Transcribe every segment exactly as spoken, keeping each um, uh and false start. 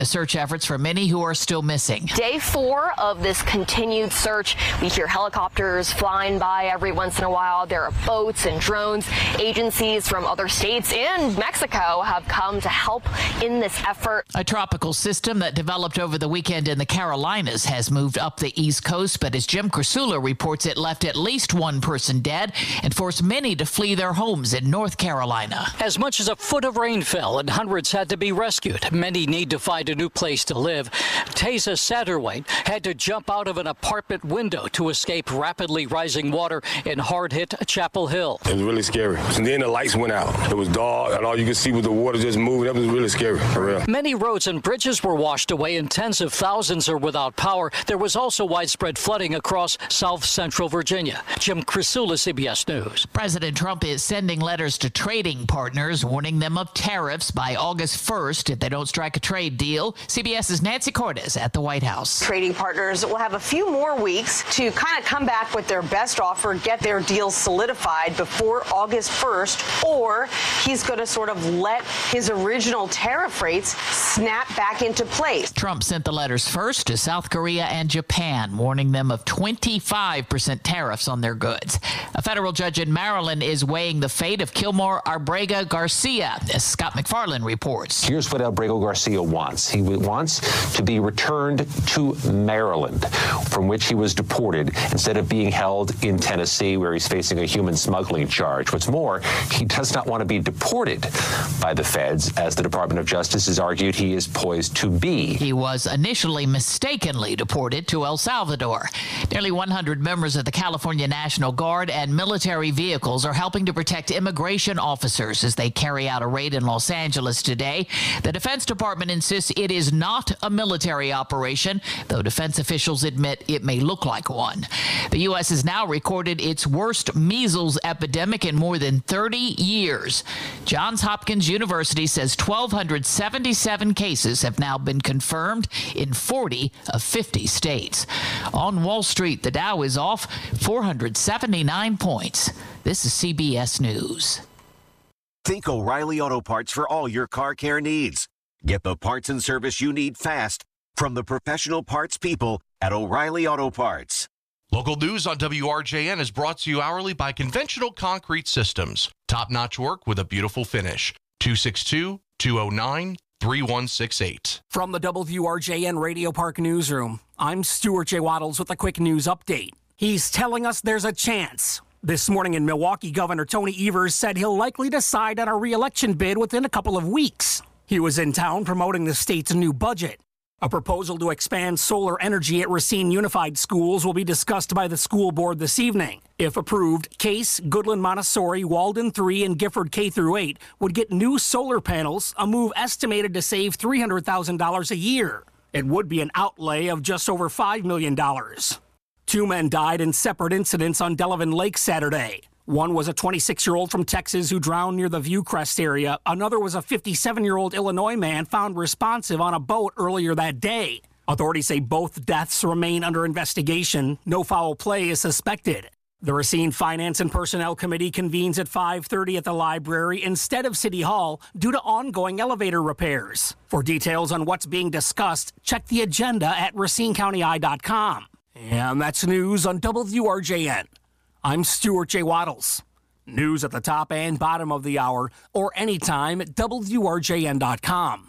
Search efforts for many who are still missing. Day four of this continued search. We hear helicopters flying by every once in a while. There are boats and drones. Agencies from other states and Mexico have come to help in this effort. A tropical system that developed over the weekend in the Carolinas has moved up the East Coast, but as Jim Krasula reports, it left at least one person dead and forced many to flee their homes in North Carolina. As much as a foot of rain fell and hundreds had to be rescued. Many need to find a new place to live. Teza Satterwhite had to jump out of an apartment window to escape rapidly rising water in hard-hit Chapel Hill. It was really scary. And then the lights went out. It was dark, and all you could see was the water just moving. That was really scary, for real. Many roads and bridges were washed away, and tens of thousands are without power. There was also widespread flooding across south central Virginia. Jim Krasula, C B S News. President Trump is sending letters to trading partners, warning them of tariffs by August first if they don't strike a trade deal. CBS's Nancy Cordes at the White House. Trading partners will have a few more weeks to kind of come back with their best offer, get their deals solidified before August first, or he's going to sort of let his original tariff rates snap back into place. Trump sent the letters first to South Korea and Japan, warning them of twenty-five percent tariffs on their goods. A federal judge in Maryland is weighing the fate of Kilmore Abrego Garcia, as Scott McFarland reports. Here's what Abrego Garcia wants. He wants to be returned to Maryland, from which he was deported, instead of being held in Tennessee, where he's facing a human smuggling charge. What's more, he does not want to be deported by the feds, as the Department of Justice has argued he is poised to be. He was initially mistakenly deported to El Salvador. Nearly one hundred members of the California National Guard and military vehicles are helping to protect immigration officers as they carry out a raid in Los Angeles today. The Defense Department insists it is not a military operation, though defense officials admit it may look like one. The U S has now recorded its worst measles epidemic in more than thirty years. Johns Hopkins University says one thousand two hundred seventy-seven cases have now been confirmed in forty of fifty states. On Wall Street, the Dow is off four hundred seventy-nine points. This is C B S News. Think O'Reilly Auto Parts for all your car care needs. Get the parts and service you need fast from the professional parts people at O'Reilly Auto Parts. Local news on W R J N is brought to you hourly by Conventional Concrete Systems. Top-notch work with a beautiful finish. two six two, two oh nine, three one six eight. From the W R J N Radio Park Newsroom, I'm Stuart J. Waddles with a quick news update. He's telling us there's a chance. This morning in Milwaukee, Governor Tony Evers said he'll likely decide on a re-election bid within a couple of weeks. He was in town promoting the state's new budget. A proposal to expand solar energy at Racine Unified Schools will be discussed by the school board this evening. If approved, Case, Goodland Montessori, Walden three, and Gifford K through eight would get new solar panels, a move estimated to save three hundred thousand dollars a year. It would be an outlay of just over five million dollars. Two men died in separate incidents on Delavan Lake Saturday. One was a twenty-six-year-old from Texas who drowned near the Viewcrest area. Another was a fifty-seven-year-old Illinois man found responsive on a boat earlier that day. Authorities say both deaths remain under investigation. No foul play is suspected. The Racine Finance and Personnel Committee convenes at five thirty at the library instead of City Hall due to ongoing elevator repairs. For details on what's being discussed, check the agenda at racine county eye dot com. And that's news on W R J N. I'm Stuart J. Waddles. News at the top and bottom of the hour, or anytime at W R J N dot com.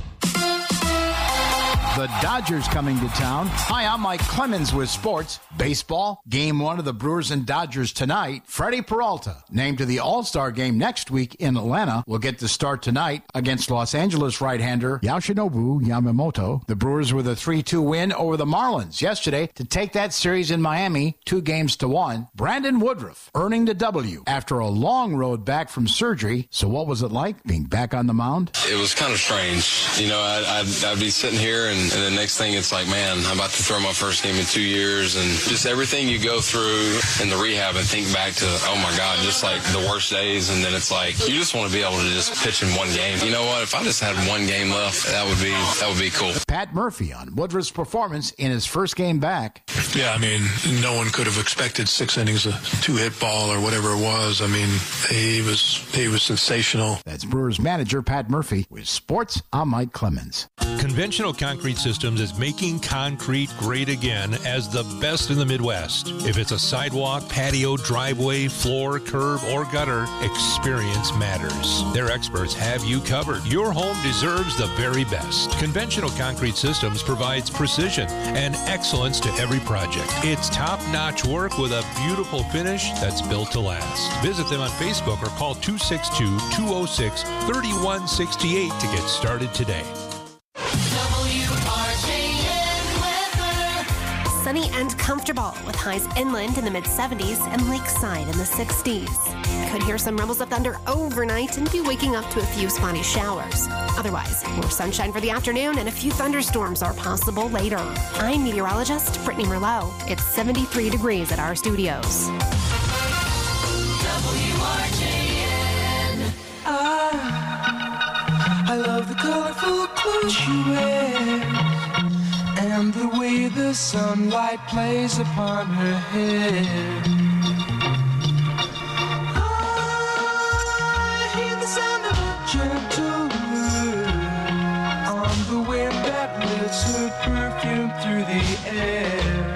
The Dodgers coming to town. Hi, I'm Mike Clemens with sports. Baseball, game one of the Brewers and Dodgers tonight. Freddie Peralta, named to the All-Star game next week in Atlanta, will get the start tonight against Los Angeles right-hander Yoshinobu Yamamoto. The Brewers with a three two win over the Marlins yesterday to take that series in Miami, two games to one. Brandon Woodruff earning the W after a long road back from surgery. So what was it like being back on the mound? It was kind of strange. You know, I'd, I'd, I'd be sitting here and and the next thing it's like, man, I'm about to throw my first game in two years, and just everything you go through in the rehab and think back to, oh my God, just like the worst days, and then it's like you just want to be able to just pitch in one game. You know what? If I just had one game left, that would be that would be cool. Pat Murphy on Woodruff's performance in his first game back. Yeah, I mean, no one could have expected six innings of two-hit ball or whatever it was. I mean, he was he was sensational. That's Brewers manager Pat Murphy. With sports, I'm Mike Clemens. Conventional Concrete Systems is making concrete great again as the best in the Midwest. If it's a sidewalk, patio, driveway, floor, curb, or gutter, experience matters. Their experts have you covered. Your home deserves the very best. Conventional Concrete Systems provides precision and excellence to every project. It's top-notch work with a beautiful finish that's built to last. Visit them on Facebook or call two six two, two oh six, three one six eight to get started today. Sunny and comfortable with highs inland in the mid seventies and lakeside in the sixties. Could hear some rumbles of thunder overnight and be waking up to a few spotty showers. Otherwise, more sunshine for the afternoon and a few thunderstorms are possible later. I'm meteorologist Brittany Merlot. It's seventy-three degrees at our studios. W R J N. I, I love the colorful clothes she wears and the way the sunlight plays upon her hair. I hear the sound of a gentle word on the wind that lifts her perfume through the air.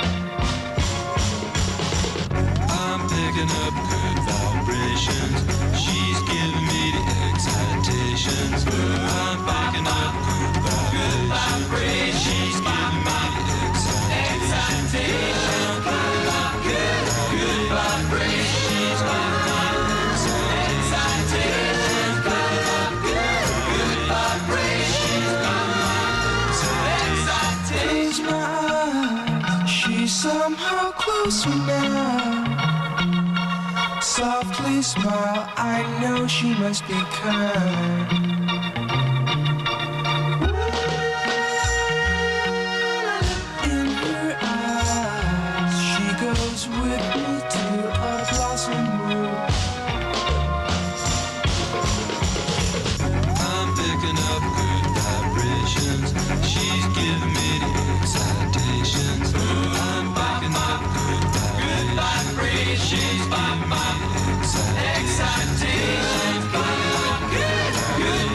I'm picking up good vibrations. She's giving me the excitations. I'm picking up good vibrations. She's giving me the excitations. Good, good vibrations. She's giving me the excitations. Good, good vibrations. Close my eyes. She's somehow closer now. Softly smile, I know she must be kind. In her eyes, she goes with me to a blossom room. I'm picking up good vibrations. She's giving me the excitations. I'm picking up good vibrations. She's giving me excitations. Good, good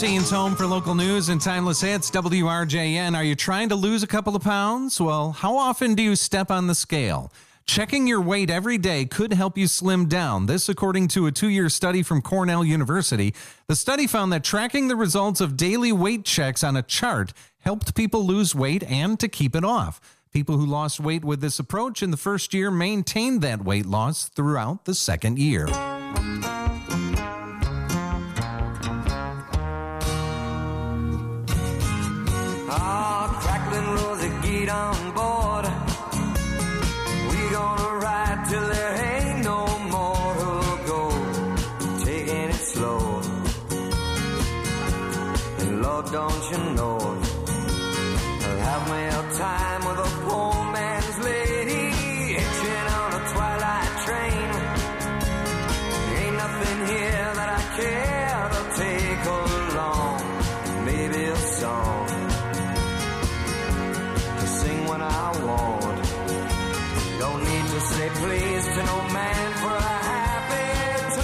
Christine's home for local news and timeless hits, W R J N. Are you trying to lose a couple of pounds? Well, how often do you step on the scale? Checking your weight every day could help you slim down. This, according to a two-year study from Cornell University. The study found that tracking the results of daily weight checks on a chart helped people lose weight and to keep it off. People who lost weight with this approach in the first year maintained that weight loss throughout the second year. Ah, crackling Rosie, get on board. We gonna ride till there ain't no more to go. Taking it slow. And Lord, don't you know, I'll have me a time with a poor man's lady, hitching on a twilight train. Ain't nothing here that I care to take along. Maybe a song to sing when I want. Don't need to say please to no man for a happy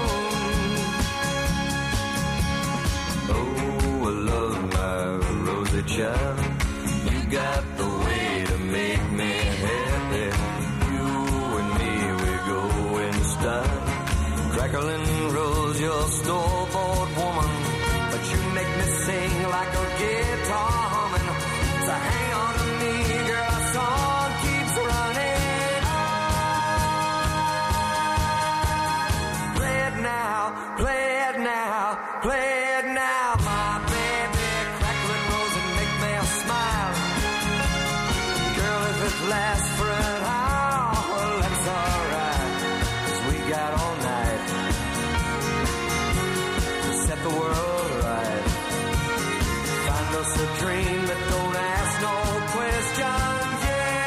tune. Oh, I love my Rosie child. You got the way to make me happy. You and me, we go in style. Crackling Rose, your store-bought woman, but you make me sing like a guitar humming. So hang on to me, girl, our song keeps running on. Play it now, play it now, play it now, my baby. Crackling Rose and make me smile. Girl, if it lasts for an hour, well, that's alright, 'cause we got all night to set the world right. Find us a dream that don't ask no questions,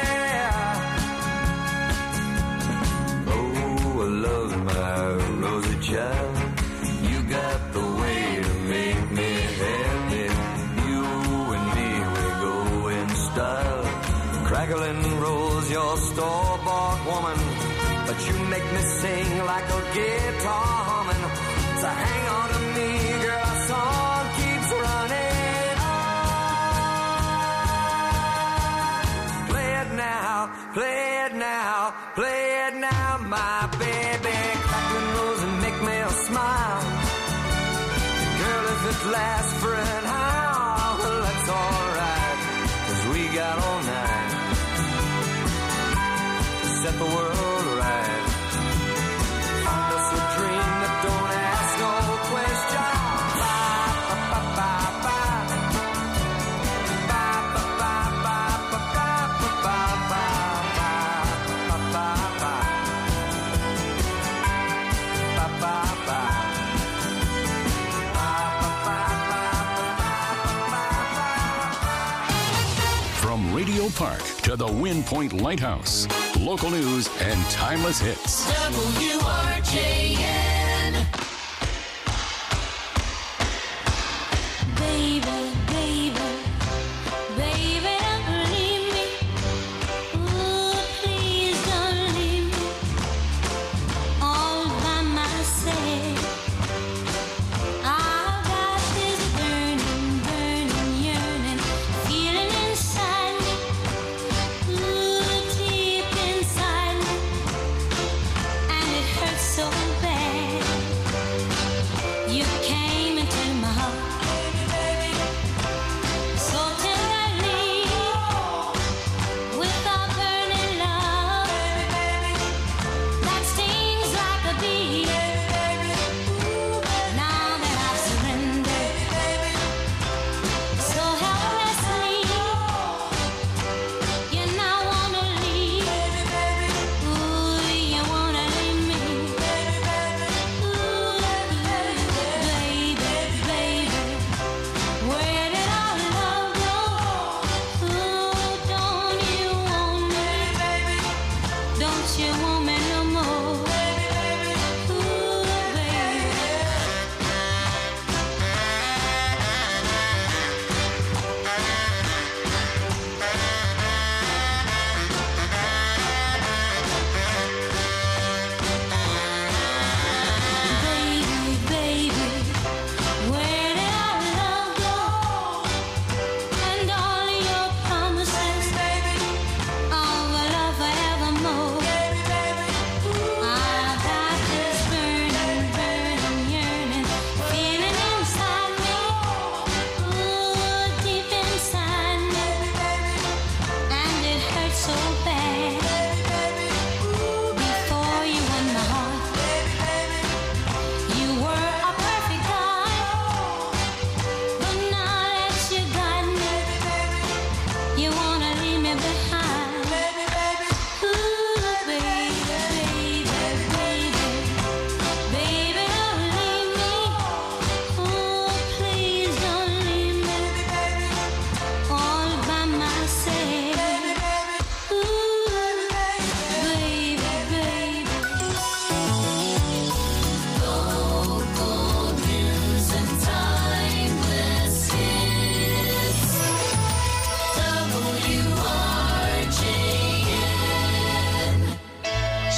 yeah. Oh, I love my Rosie child. You got the way to make me happy. You and me, we go in style. Crackling Rose, your store-bought woman, but you make me sing like a guitar humming. So hang on to me, girl, our song keeps running on. Play it now, play it now, play it now, my baby. Crackling Rose and make me smile. Girl, if it lasts for an hour, well, that's alright, 'cause we got all night to set the world right. Find us a dream that don't ask no questions. From Radio Park to the Wind Point Lighthouse, local news and timeless hits. W R J N. Baby, baby, baby, don't leave me. Ooh, please don't leave me all by myself. I've got this burning, burning, yearning feeling inside me. Ooh, deep inside me, and it hurts so bad.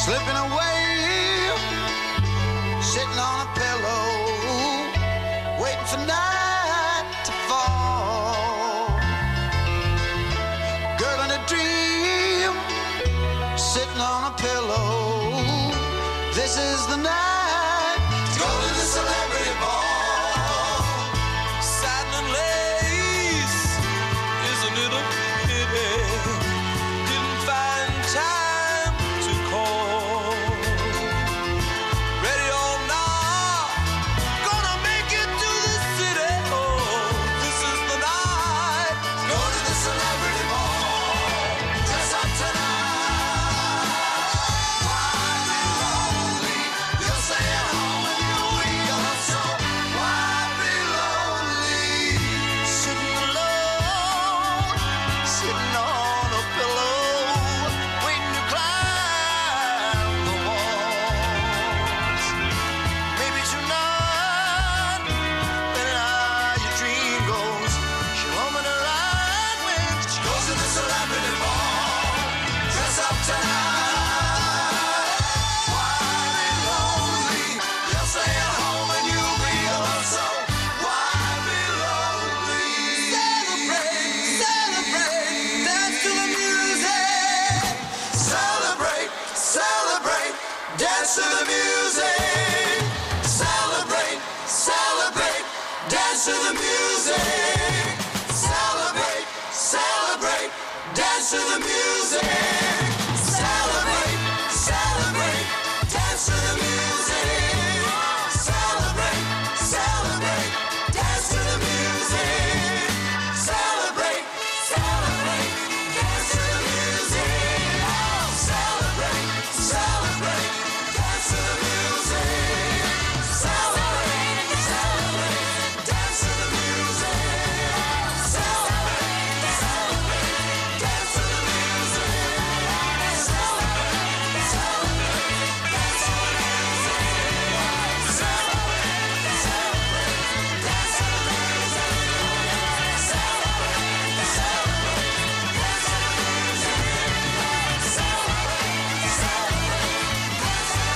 slipping away, sitting on a pillow, waiting for night to fall. Girl in a dream, sitting on a pillow. This is the night to go to the celebrity ball. Satin and lace, isn't it a pity? Didn't find time to call. Ready or not, gonna make it to the city. Oh, this is the night to go to the celebrity ball. Dress up tonight. Why be lonely? You'll stay at home and you'll be alone. So why be lonely? Sitting alone, sitting on a pillow, waiting to climb the walls. Maybe tonight, depending how your dream goes, she'll open her eyes when she goes to the celebrity ball. Dress up tonight. Why be lonely? You'll stay at home and you'll be alone. So why be lonely? Celebrate, celebrate, dance to the music. Celebrate, celebrate, dance to the music. Celebrate, celebrate, dance to the music. Celebrate, celebrate, dance to the music. Celebrate, celebrate, dance to the music. Celebrate, celebrate, dance to the music. Celebrate, celebrate, dance to the music. Celebrate, celebrate, dance to the music. Celebrate, celebrate, dance to the music. Celebrate, celebrate, dance to the music. Celebrate, celebrate, dance to the music. Celebrate, celebrate, dance to the music. Celebrate, celebrate, dance to the music. Celebrate, celebrate, dance to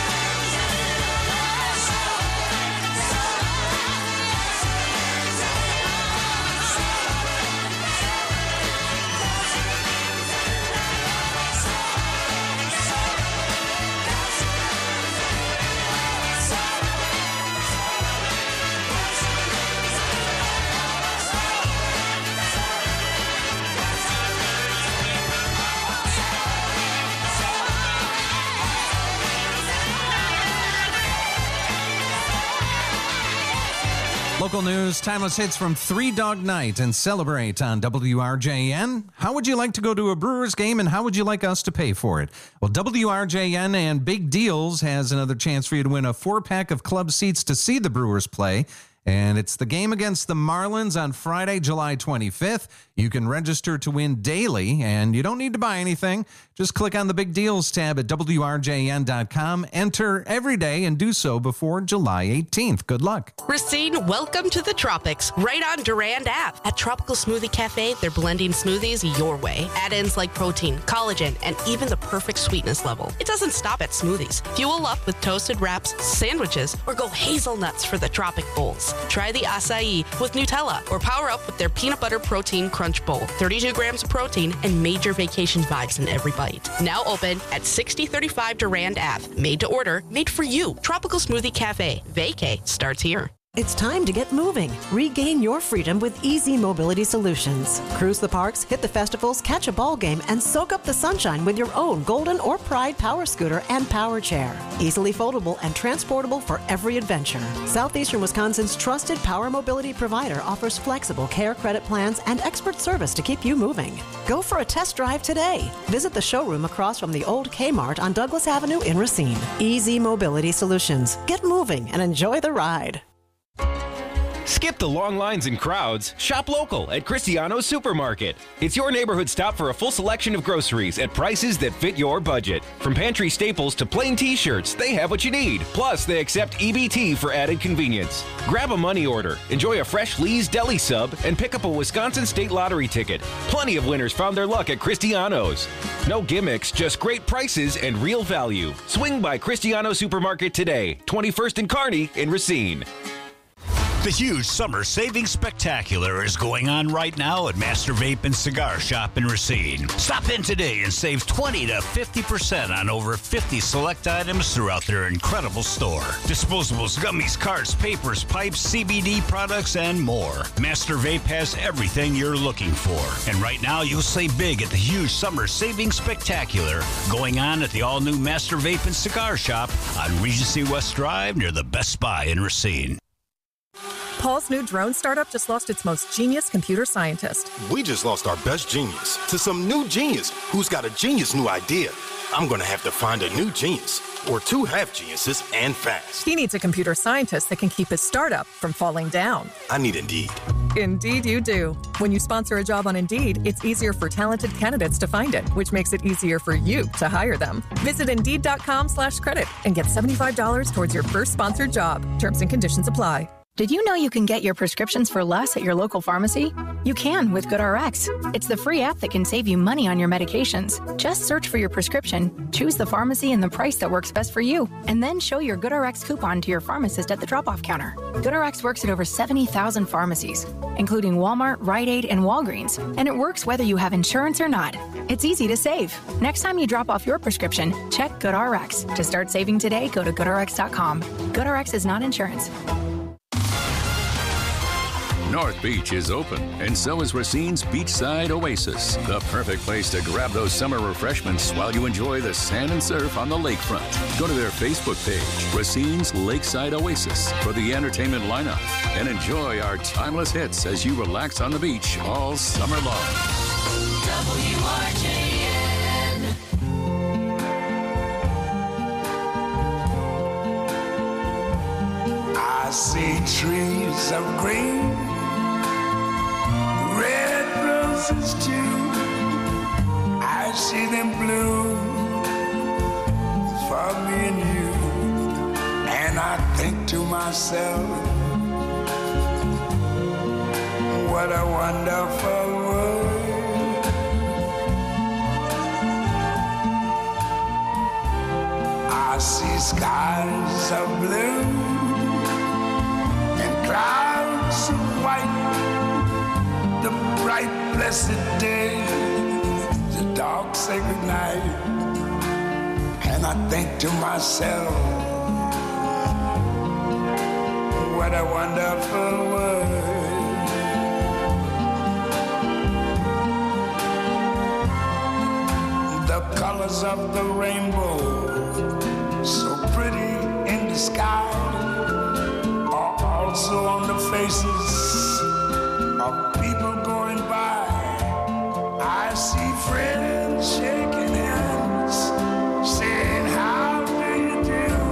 Local news, timeless hits from Three Dog Night and Celebrate on W R J N. How would you like to go to a Brewers game and how would you like us to pay for it? Well, W R J N and Big Deals has another chance for you to win a four-pack of club seats to see the Brewers play. And it's the game against the Marlins on Friday, July twenty-fifth. You can register to win daily, and you don't need to buy anything. Just click on the Big Deals tab at W R J N dot com. Enter every day and do so before July eighteenth. Good luck. Racine, welcome to the tropics, right on Durand Ave. At Tropical Smoothie Cafe, they're blending smoothies your way. Add-ins like protein, collagen, and even the perfect sweetness level. It doesn't stop at smoothies. Fuel up with toasted wraps, sandwiches, or go hazelnuts for the tropic bowls. Try the acai with Nutella, or power up with their peanut butter protein crunch bowl. thirty-two grams of protein and major vacation vibes in every bite. Now open at sixty thirty-five Durand Ave. Made to order, made for you. Tropical Smoothie Cafe. Vacay starts here. It's time to get moving. Regain your freedom with Easy Mobility Solutions. Cruise the parks, hit the festivals, catch a ball game, and soak up the sunshine with your own Golden or Pride power scooter and power chair. Easily foldable and transportable for every adventure. Southeastern Wisconsin's trusted power mobility provider offers flexible care credit plans and expert service to keep you moving. Go for a test drive today. Visit the showroom across from the old Kmart on Douglas Avenue in Racine. Easy Mobility Solutions. Get moving and enjoy the ride. Skip the long lines and crowds. Shop local at Cristiano's Supermarket. It's your neighborhood stop for a full selection of groceries at prices that fit your budget. From pantry staples to plain t-shirts, they have what you need. Plus, they accept E B T for added convenience. Grab a money order, enjoy a fresh Lee's Deli sub, and pick up a Wisconsin State Lottery ticket. Plenty of winners found their luck at Cristiano's. No gimmicks, just great prices and real value. Swing by Cristiano Supermarket today, twenty-first and Kearney in Racine. The huge summer savings spectacular is going on right now at Master Vape and Cigar Shop in Racine. Stop in today and save twenty to fifty percent on over fifty select items throughout their incredible store. Disposables, gummies, carts, papers, pipes, C B D products, and more. Master Vape has everything you're looking for. And right now, you'll save big at the huge summer savings spectacular going on at the all-new Master Vape and Cigar Shop on Regency West Drive near the Best Buy in Racine. Paul's new drone startup just lost its most genius computer scientist. We just lost our best genius to some new genius who's got a genius new idea. I'm going to have to find a new genius, or two half geniuses, and fast. He needs a computer scientist that can keep his startup from falling down. I need Indeed. Indeed you do. When you sponsor a job on Indeed, it's easier for talented candidates to find it, which makes it easier for you to hire them. Visit Indeed.com slash credit and get seventy-five dollars towards your first sponsored job. Terms and conditions apply. Did you know you can get your prescriptions for less at your local pharmacy? You can with GoodRx. It's the free app that can save you money on your medications. Just search for your prescription, choose the pharmacy and the price that works best for you, and then show your GoodRx coupon to your pharmacist at the drop-off counter. GoodRx works at over seventy thousand pharmacies, including Walmart, Rite Aid, and Walgreens, and it works whether you have insurance or not. It's easy to save. Next time you drop off your prescription, check GoodRx. To start saving today, go to good R X dot com. GoodRx is not insurance. North Beach is open, and so is Racine's Beachside Oasis, the perfect place to grab those summer refreshments while you enjoy the sand and surf on the lakefront. Go to their Facebook page, Racine's Lakeside Oasis, for the entertainment lineup, and enjoy our timeless hits as you relax on the beach all summer long. W R J N. I see trees of green, red roses too. I see them bloom for me and you. And I think to myself, what a wonderful world. I see skies of blue and clouds of white, the bright blessed day, the dark sacred night. And I think to myself, what a wonderful world. The colors of the rainbow, so pretty in the sky, are also on the faces of people going by. I see friends shaking hands, saying, how do you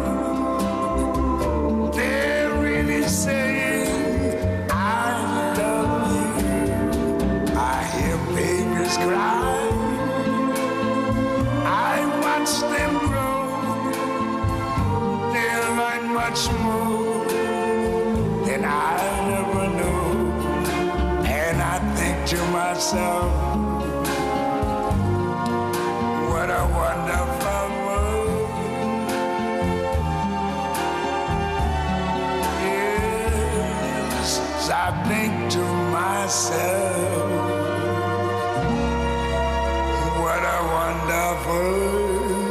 do? They're really saying, I love you. I hear babies cry, I watch them grow. They'll learn much more than I never knew. And I think to myself, what a wonderful world. Yes, I think to myself, what a wonderful world.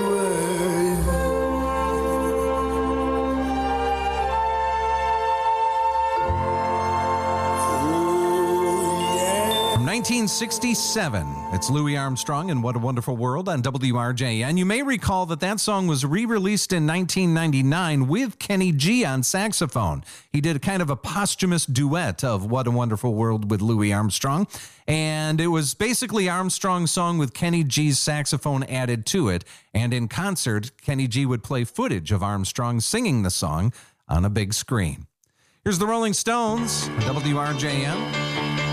nineteen sixty-seven. It's Louis Armstrong and What a Wonderful World on W R J N. You may recall that that song was re-released in nineteen ninety-nine with Kenny G on saxophone. He did kind of a posthumous duet of What a Wonderful World with Louis Armstrong. And it was basically Armstrong's song with Kenny G's saxophone added to it. And in concert, Kenny G would play footage of Armstrong singing the song on a big screen. Here's the Rolling Stones, W R J M.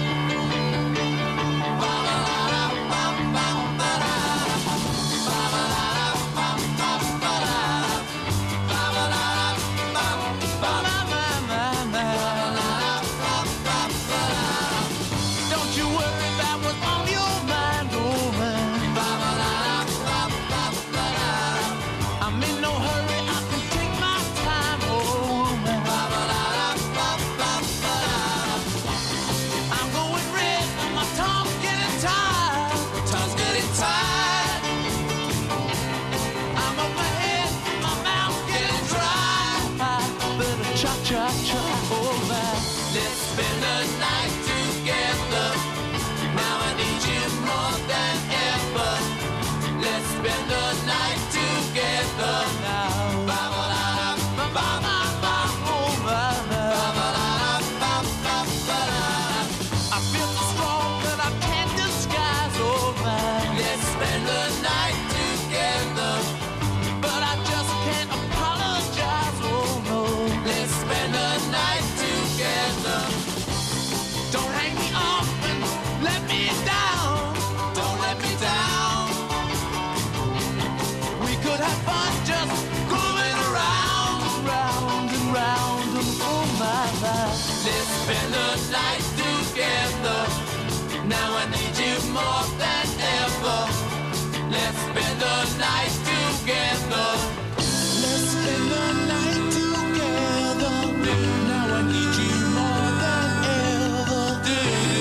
Spend the night together. Now I need you more than ever. Let's spend the night together. Let's spend the night together. Now I need you more than ever.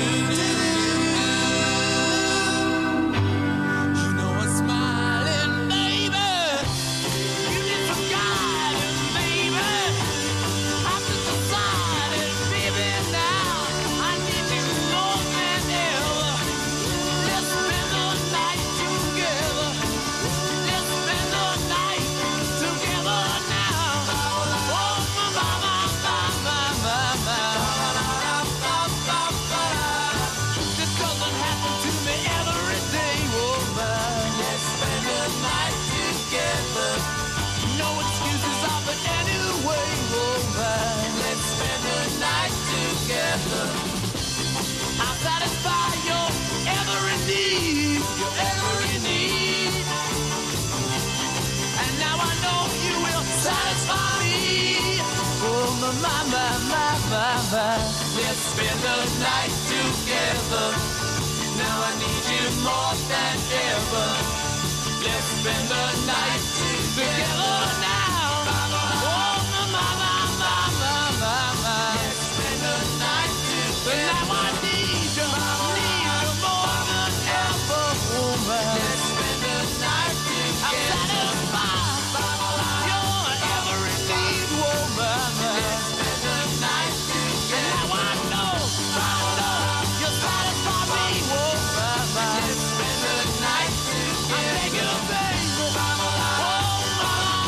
You know I'm smiling, baby. You need some guidance, baby. I'm just decided, baby, now I need you more than ever. Let's spend the night together. Let's spend the night together now. Oh, my, my, my, my, my, my, my. This doesn't happen to me every day, oh my. Let's spend the night together. No excuses offered anyway, oh my. Let's spend the night together. I'll satisfy your every need, your every need. And now I know you will satisfy me. Oh my, my, my, my, my, my. Let's spend the night together. Now I need you more than ever. Let's spend the night together now. Oh my, my, my, my, my, my, my. Let's spend the night together. Now I need you, need you more than ever, woman. Let's spend the night together. I'm satisfied your every need, woman. Let's spend the night together. Now I know, I know you satisfy me, woman. Let's spend the night together. I beg you, baby. Oh my.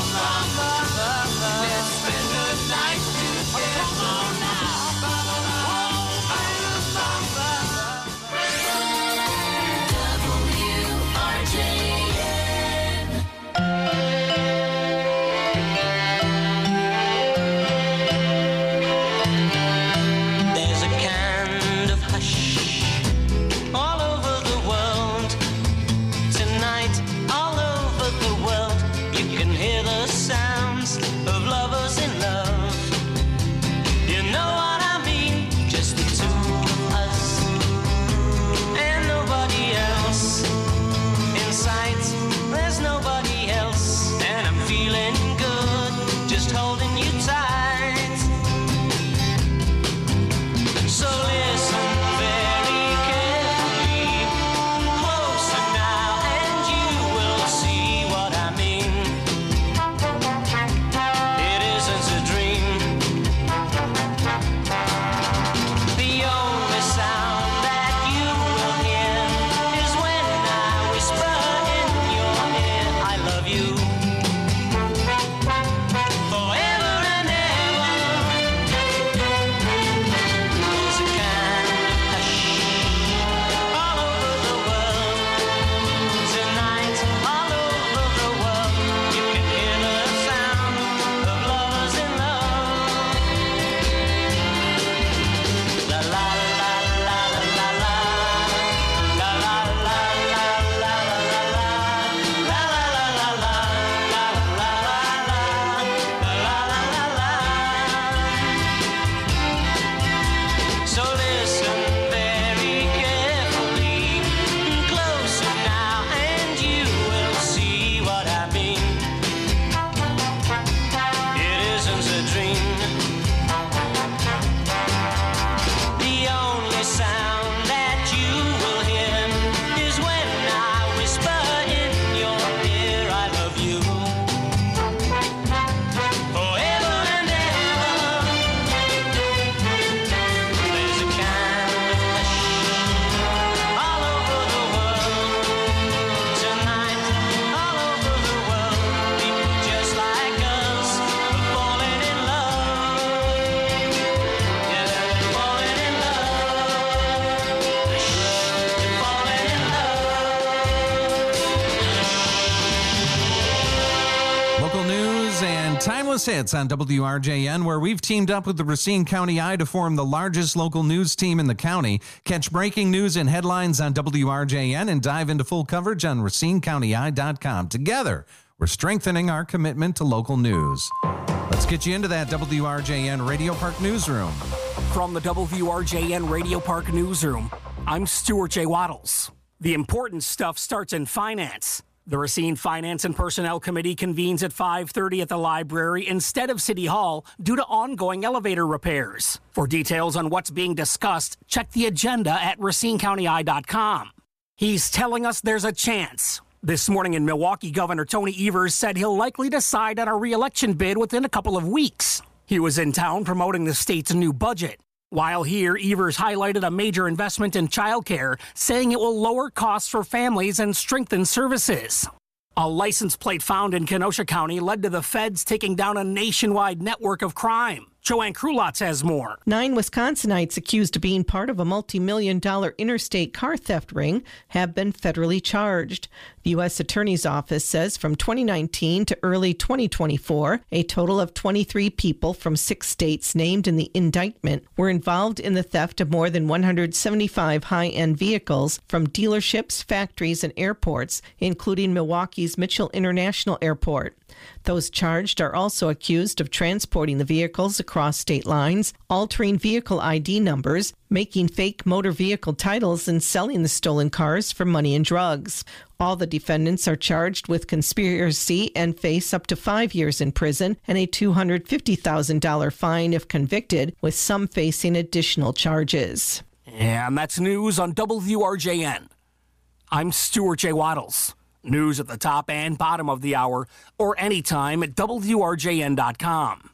Timeless Hits on W R J N, where we've teamed up with the Racine County Eye to form the largest local news team in the county. Catch breaking news and headlines on W R J N and dive into full coverage on Racine County Eye dot com. Together, we're strengthening our commitment to local news. Let's get you into that W R J N Radio Park Newsroom. From the W R J N Radio Park Newsroom, I'm Stuart J. Waddles. The important stuff starts in finance. The Racine Finance and Personnel Committee convenes at five thirty at the library instead of City Hall due to ongoing elevator repairs. For details on what's being discussed, check the agenda at Racine County Eye dot com. He's telling us there's a chance. This morning in Milwaukee, Governor Tony Evers said he'll likely decide on a re-election bid within a couple of weeks. He was in town promoting the state's new budget. While here, Evers highlighted a major investment in childcare, saying it will lower costs for families and strengthen services. A license plate found in Kenosha County led to the feds taking down a nationwide network of crime. Joanne Krulotz has more. Nine Wisconsinites accused of being part of a multi-million dollar interstate car theft ring have been federally charged. The U S Attorney's Office says from twenty nineteen to early twenty twenty-four, a total of twenty-three people from six states named in the indictment were involved in the theft of more than one hundred seventy-five high-end vehicles from dealerships, factories, and airports, including Milwaukee's Mitchell International Airport. Those charged are also accused of transporting the vehicles across state lines, altering vehicle I D numbers, making fake motor vehicle titles, and selling the stolen cars for money and drugs. All the defendants are charged with conspiracy and face up to five years in prison and a two hundred fifty thousand dollars fine if convicted, with some facing additional charges. And that's news on W R J N. I'm Stuart J. Waddles. News at the top and bottom of the hour, or anytime at W R J N dot com.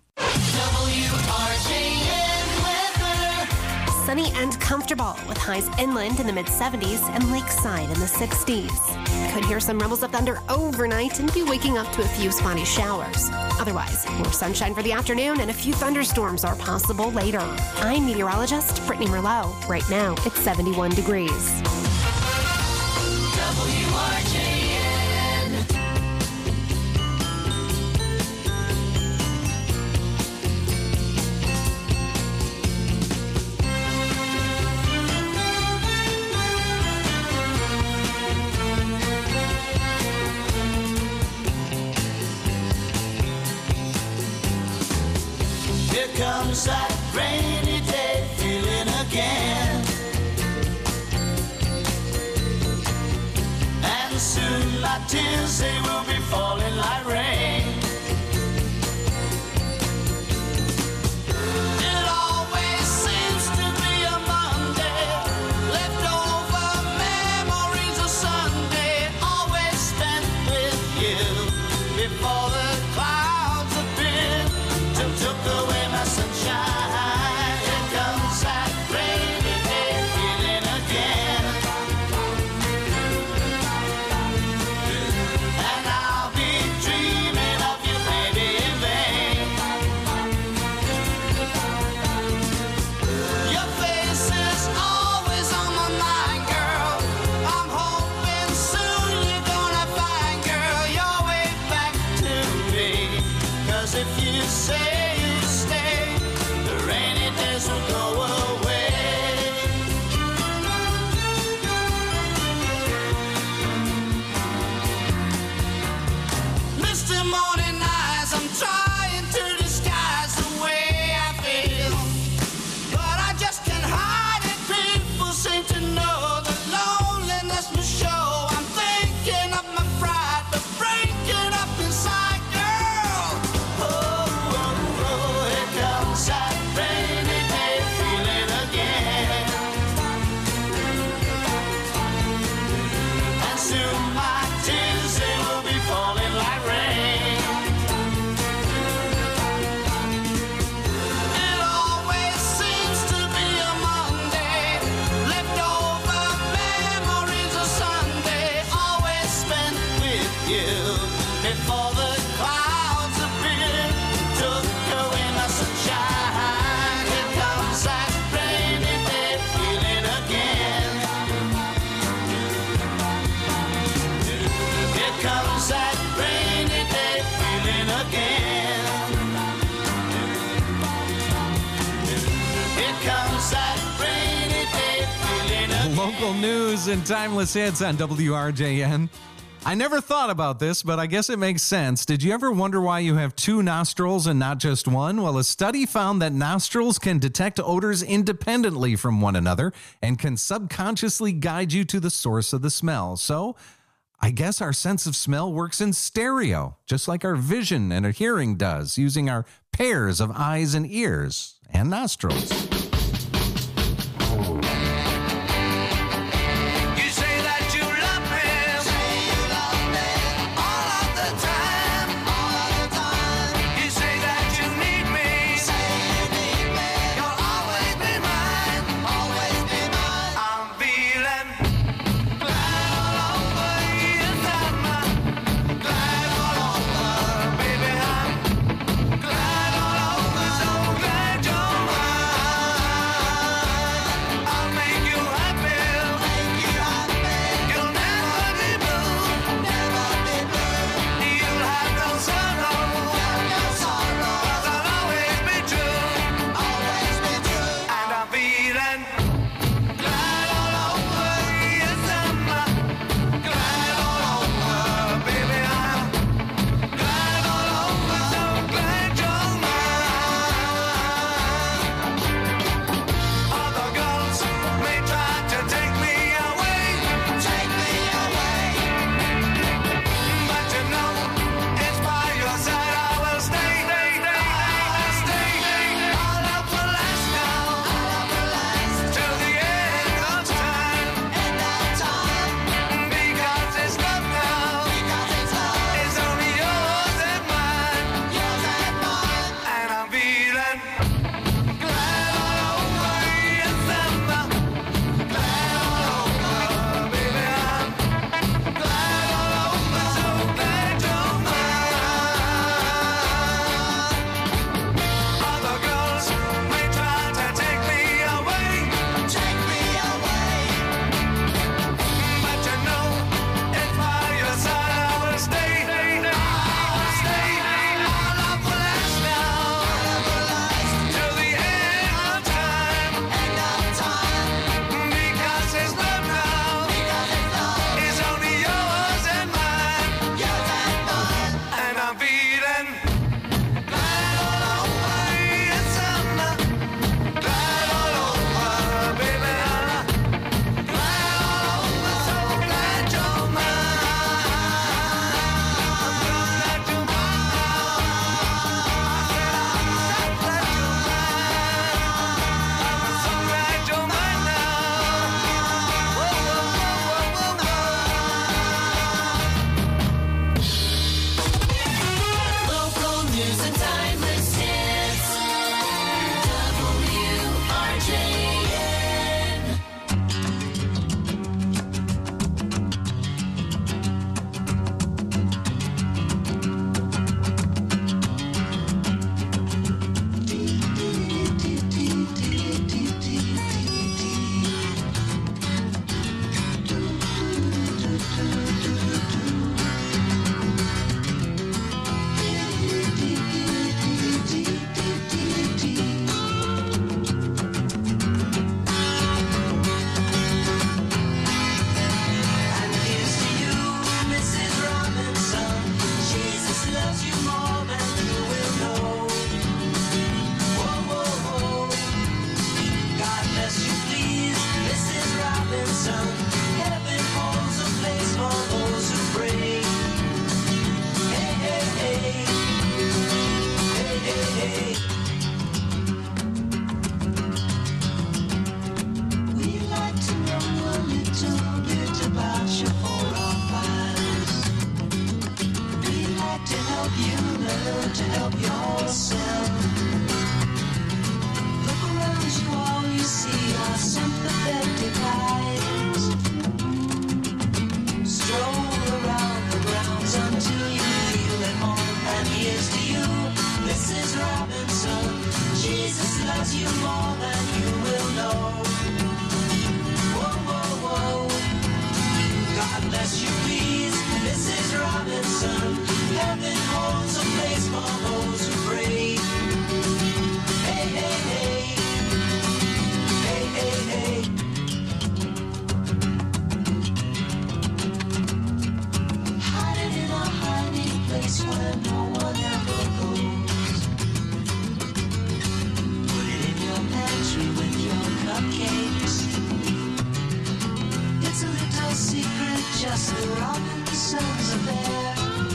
W R J N weather. Sunny and comfortable with highs inland in the mid seventies and lakeside in the sixties. Could hear some rumbles of thunder overnight and be waking up to a few spotty showers. Otherwise, more sunshine for the afternoon and a few thunderstorms are possible later. I'm meteorologist Brittany Merlot. Right now, it's seventy-one degrees. W R J N. Here comes that rainy day feeling again, and soon my tears, they will be falling like rain. It always seems to be a Monday, leftover memories of Sunday, always spent with you before the clouds appeared and took away my sunshine. Here comes that rainy day feeling again, and I'll be dreaming news and timeless hits on W R J N. I never thought about this, but I guess it makes sense. Did you ever wonder why you have two nostrils and not just one? Well, a study found that nostrils can detect odors independently from one another and can subconsciously guide you to the source of the smell. So I guess our sense of smell works in stereo, just like our vision and our hearing does, using our pairs of eyes and ears and nostrils. there.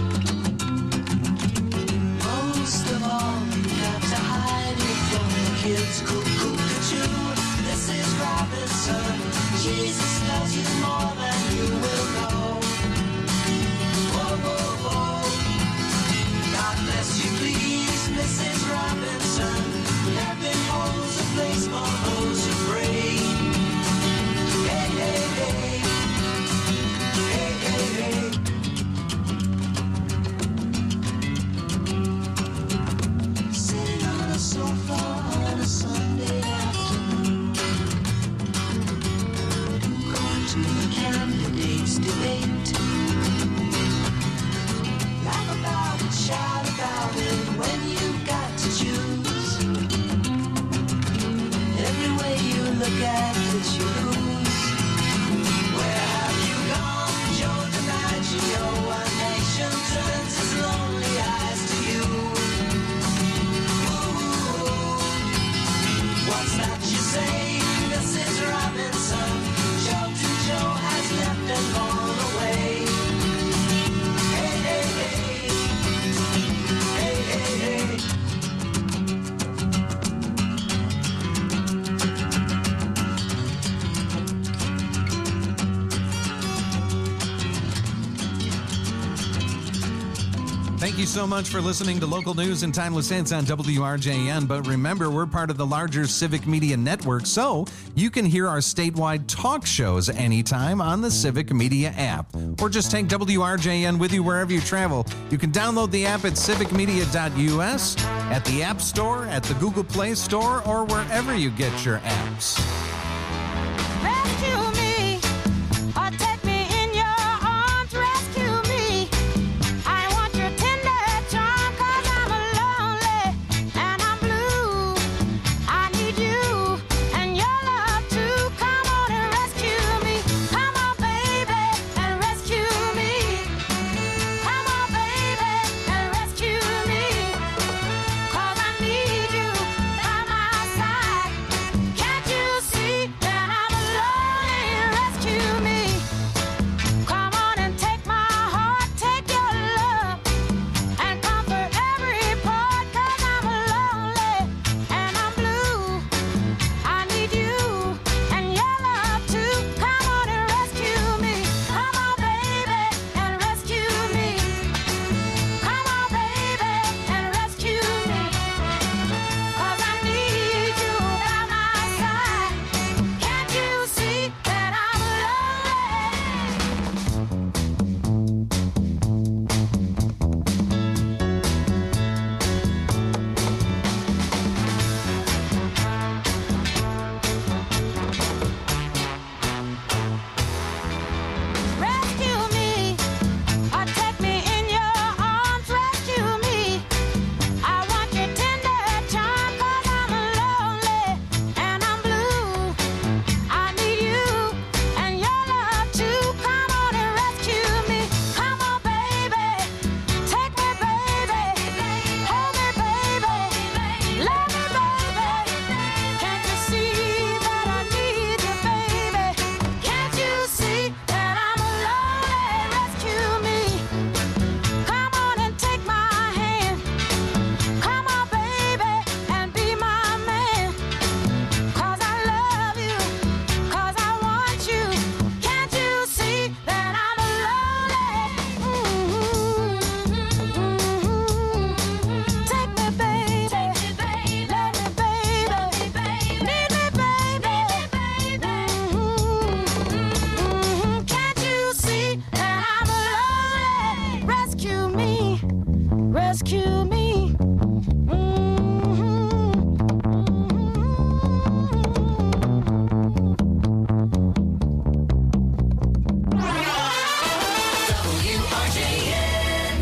Most of all, you have to hide it from the kids. Cuckoo-cuckoo, this is Robinson. Jesus loves you more than you will know. Whoa, whoa, whoa. God bless you, please, Missus Robinson. Heaven holds a place for those who pray. Hey, hey, hey. Hey, hey, hey. Sitting on a sofa on a Sunday afternoon, going to the candidates' debate. Laugh about it, shout about it when you've got to choose. Every way you look at it, you lose. Where have you gone, Joe DiMaggio? One nation turns its lonely eyes to you. Ooh, what's that you say, Missus Robinson? Joe to Joe has left and gone away. Hey, hey, hey. Hey, hey, hey. Thank you so much for listening to Local News and Timeless Hits on W R J N. But remember, we're part of the larger Civic Media Network, so you can hear our statewide talk shows anytime on the Civic Media app. Or just take W R J N with you wherever you travel. You can download the app at civic media dot U S, at the App Store, at the Google Play Store, or wherever you get your apps. Rescue me, or take me in your arms. Rescue me. I want your tender charm, 'cause I'm lonely and I'm blue. I need you and your love too. Come on and rescue me. Come on, baby, and rescue me. Come on, baby, and rescue me. 'Cause I need you by my side. Can't you see that I'm lonely? Rescue me. Come on and take my heart, take your love, and comfort every part. 'Cause I'm lonely and I'm blue. I need you and your love too. Come on and rescue me. Come on, baby, and rescue me. Come on, baby, and rescue me. 'Cause I need you by my side. Can't you see that I'm Rescue me, or take me in your arms. Rescue me. I want your tender charm, 'cause I'm lonely and I'm blue. I need you and your love too. Come on and rescue me. Come on, baby, take me, baby. Hold me, baby. Love me, baby. Can't you see that I need you, baby? Can't you see that I'm lonely? Rescue me. Come on and take my hand. Come on, baby, and be my man. 'Cause I love you, 'cause I want you. Can't you see that I'm lonely? Take me, baby. Let me, baby. Need me, baby. Can't you see that I'm lonely? Rescue me. Rescue me. W R J N.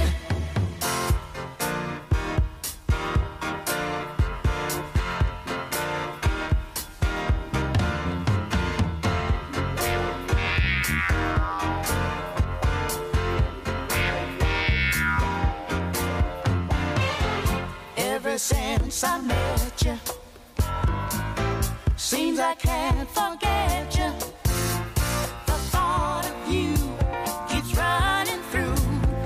Ever since I met you, seems I can't forget you. The thought of you keeps running through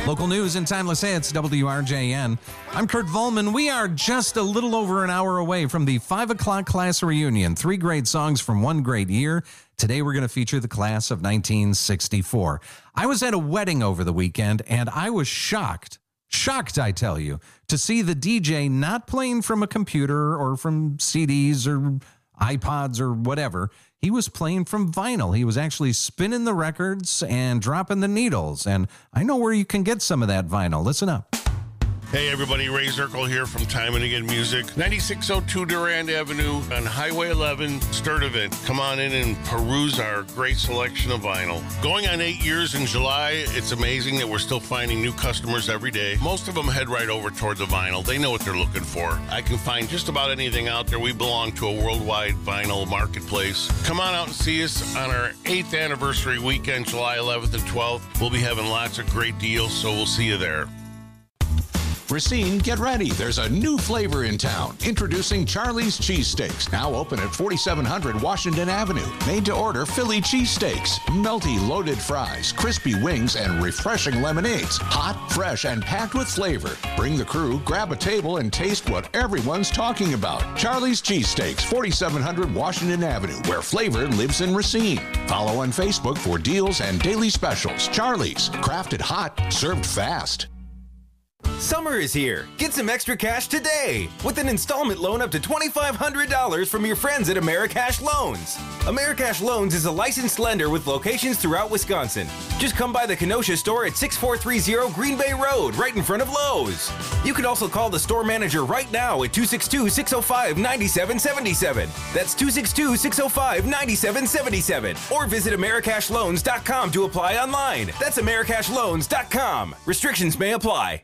Local news and timeless hits, W R J N. I'm Kurt Volman. We are just a little over an hour away from the five o'clock class reunion. Three great songs from one great year. Today we're going to feature the class of nineteen sixty-four. I was at a wedding over the weekend, and I was shocked, shocked, I tell you, to see the D J not playing from a computer or from C Ds or iPods or whatever. He was playing from vinyl. He was actually spinning the records and dropping the needles. And I know where you can get some of that vinyl. Listen up. Hey everybody, Ray Zirkle here from Time and Again Music. ninety-six oh two Durand Avenue on Highway eleven, Sturtevant. Come on in and peruse our great selection of vinyl. Going on eight years in July, it's amazing that we're still finding new customers every day. Most of them head right over toward the vinyl. They know what they're looking for. I can find just about anything out there. We belong to a worldwide vinyl marketplace. Come on out and see us on our eighth anniversary weekend, July eleventh and twelfth. We'll be having lots of great deals, so we'll see you there. Racine, get ready. There's a new flavor in town. Introducing Charlie's Cheesesteaks. Now open at forty-seven hundred Washington Avenue. Made to order Philly cheesesteaks. Melty loaded fries, crispy wings, and refreshing lemonades. Hot, fresh, and packed with flavor. Bring the crew, grab a table, and taste what everyone's talking about. Charlie's Cheesesteaks, forty-seven hundred Washington Avenue, where flavor lives in Racine. Follow on Facebook for deals and daily specials. Charlie's, crafted hot, served fast. Summer is here. Get some extra cash today with an installment loan up to twenty-five hundred dollars from your friends at Americash Loans. Americash Loans is a licensed lender with locations throughout Wisconsin. Just come by the Kenosha store at six four three zero Green Bay Road, right in front of Lowe's. You can also call the store manager right now at two six two, six oh five, nine seven seven seven. That's two six two, six oh five, nine seven seven seven. Or visit Americash Loans dot com to apply online. That's Americash Loans dot com. Restrictions may apply.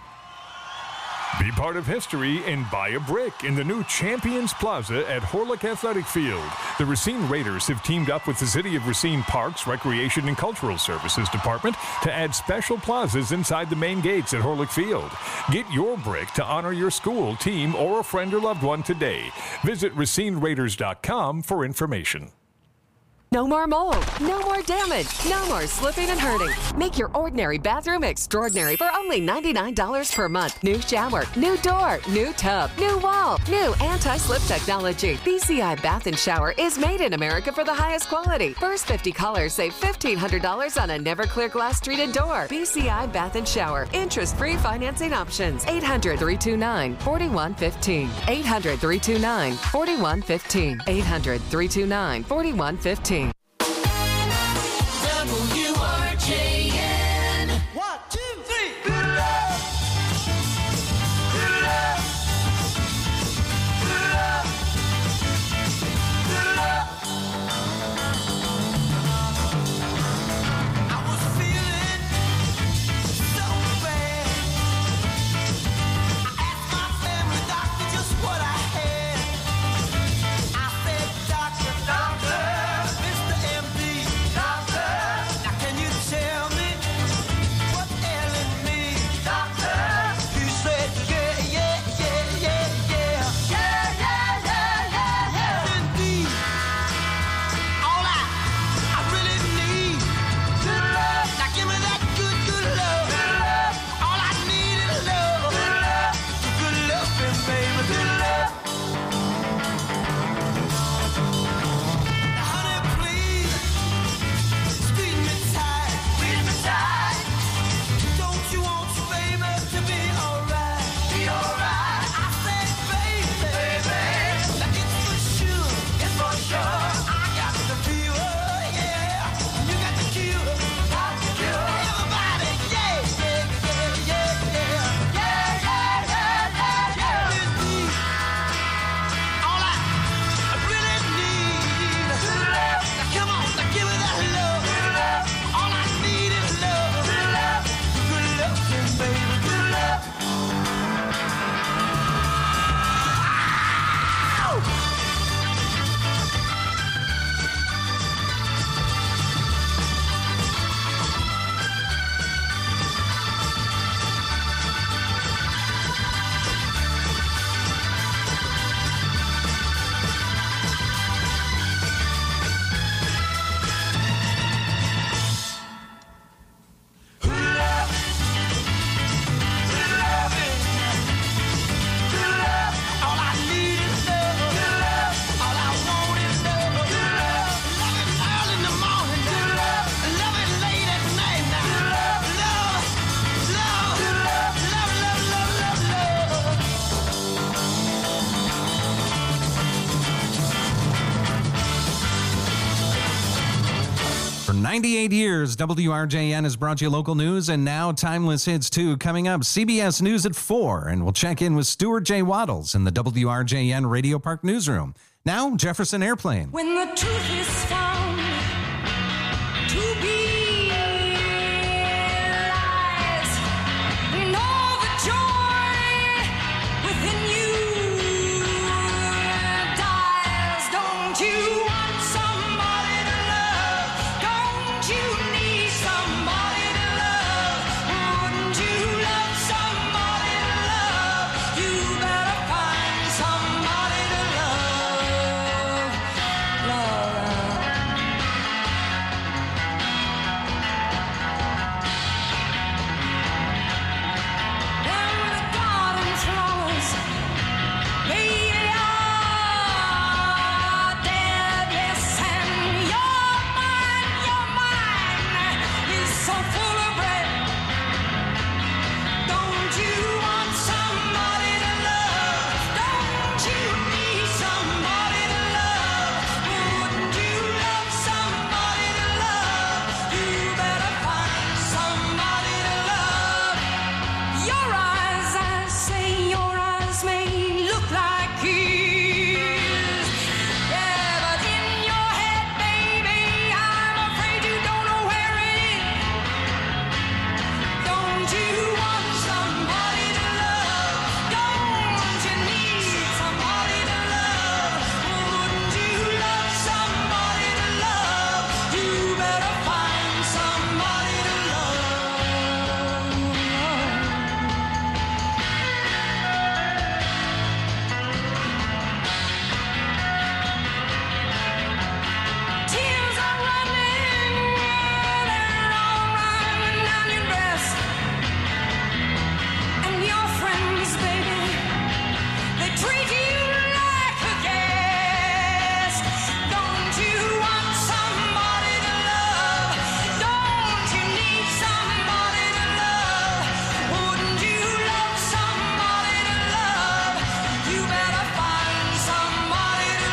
Be part of history and buy a brick in the new Champions Plaza at Horlick Athletic Field. The Racine Raiders have teamed up with the City of Racine Parks, Recreation, and Cultural Services Department to add special plazas inside the main gates at Horlick Field. Get your brick to honor your school, team, or a friend or loved one today. Visit Racine Raiders dot com for information. No more mold, no more damage, no more slipping and hurting. Make your ordinary bathroom extraordinary for only ninety-nine dollars per month. New shower, new door, new tub, new wall, new anti-slip technology. B C I Bath and Shower is made in America for the highest quality. First fifty callers save fifteen hundred dollars on a Never-Clear glass treated door. B C I Bath and Shower. Interest-free financing options. eight hundred, three two nine, four one one five. eight hundred, three two nine, four one one five. eight hundred, three two nine, four one one five. W R J N. One, two, three. Good love. Good love. Good love. Good love. I was feeling so bad. I asked my family doctor just what I had. I said, doctor, doctor, this ninety-eight years, W R J N has brought you local news, and now Timeless Hits two. Coming up, C B S News at four, and we'll check in with Stuart J. Waddles in the W R J N Radio Park Newsroom. Now, Jefferson Airplane. When the truth is found to be lies, and all the joy within you dies. Don't you want somebody to love? Don't you need somebody to love? Wouldn't you love somebody to love? You better find somebody to love. Love. When the garden flowers lay are dead, yes, and your mind, your mind is so full of red. Don't you want somebody to love? Don't you need somebody to love? Wouldn't you love somebody to love? You better find somebody to love. Your eyes, I say, your eyes may look like his. Yeah, but in your head, baby, I'm afraid you don't know where it is. Don't you want somebody to love? Don't you need somebody to love? Wouldn't you love somebody to love? You better find somebody to love. Tears are running, they're all running down your breast. And your friends, baby, they treat you like a guest. Don't you want somebody to love? Don't you need somebody to love? Wouldn't you love somebody to love? You better find somebody to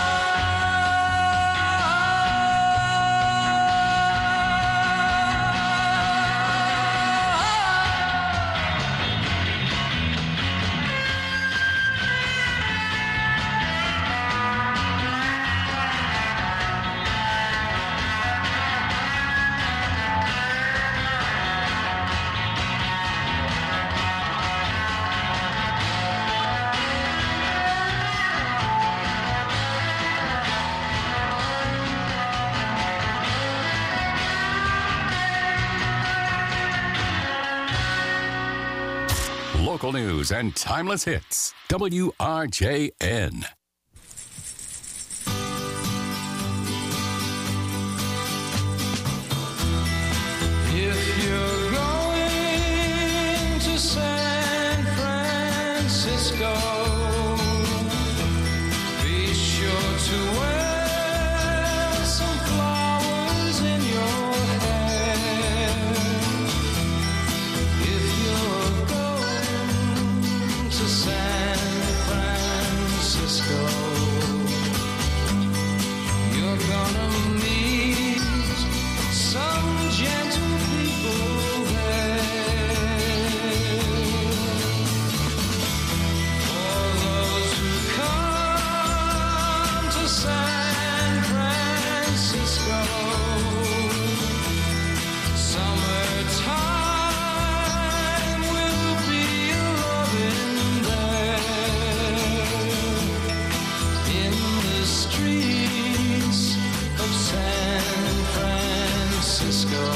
Local news and timeless hits. W R J N. If you're going to San Francisco, be sure to wear some flowers in your hair. If you're going to San Francisco, you're gonna meet some gentle people there. For those who come to San Francisco, summertime will be a loving there. In the streets of San Francisco,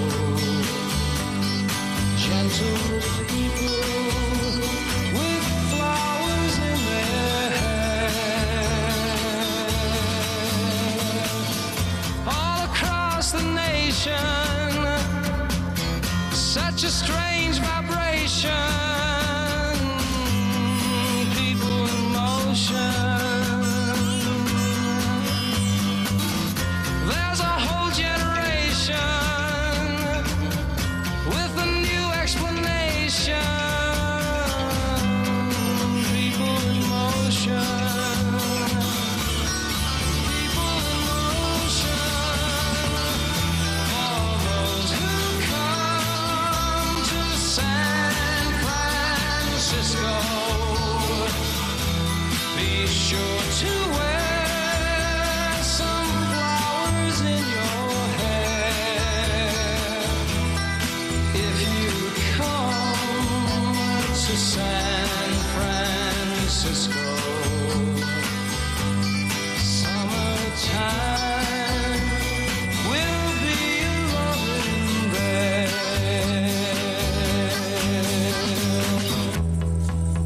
gentle people with flowers in their hair. All across the nation, such a strange vibration. People in motion. There's a whole generation with a new explanation. People in motion. People in motion. sure to wear